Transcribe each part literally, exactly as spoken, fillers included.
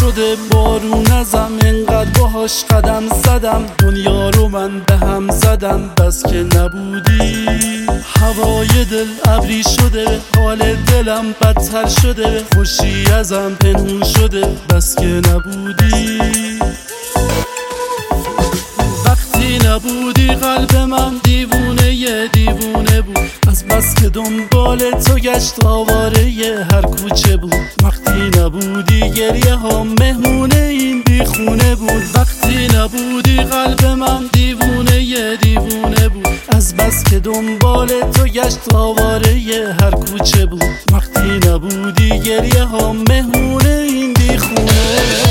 شده بارون ازم، انقدر باهاش قدم زدم، دنیا رو من به هم زدم بس که نبودی. هوای دل ابری شده، حال دلم بدتر شده، خوشی ازم پنهون شده بس که نبودی. وقتی نبودی قلب من دیوونه یه دیوونه بود، از بس که دنبال تو گشت آواره یه هر کوچه بود. وقتی نبودی گریه ها مهمونه این بیخونه بود. وقتی نبودی قلب من دیوونه یه دیوونه بود، از بس که دنبال تو گشت آواره یه هر کوچه بود. وقتی نبودی گریه ها مهمونه این بیخونه.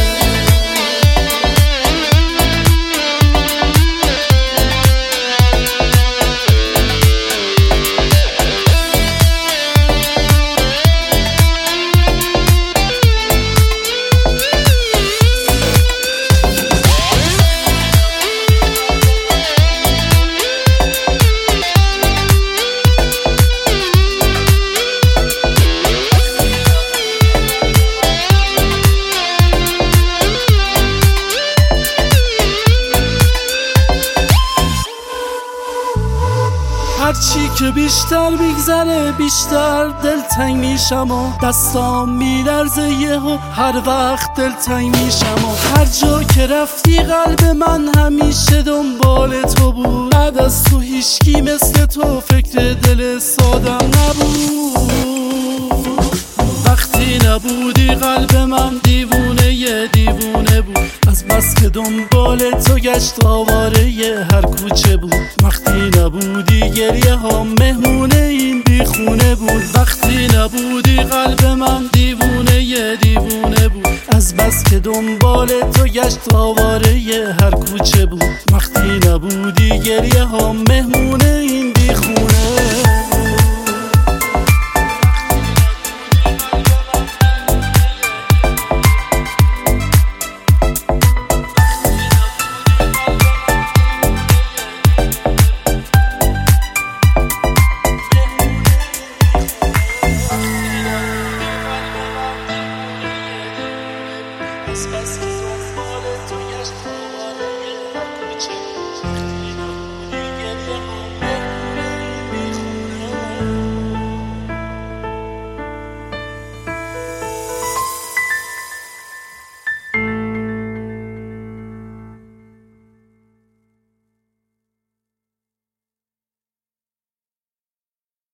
هرچی که بیشتر بیگذره بیشتر دلتنگ میشم و دستام میلرزه یهو هر وقت دلتنگ میشم و هر جا که رفتی قلب من همیشه دنبال تو بود. بعد از تو هیچکی مثل تو فکر دل سادم نبود. وقتی نبودی قلب من دیوونه یه دیوونه بود، از بس که دنبال تو گشت آواره یه هر کوچه بود. وقتی نبودی گریه ها مهمونه این بیخونه بود. وقتی نبودی قلب من دیوونه یه دیوونه بود، از بس که دنبال تو گشت آواره یه هر کوچه بود. وقتی نبودی گریه ها مهمونه این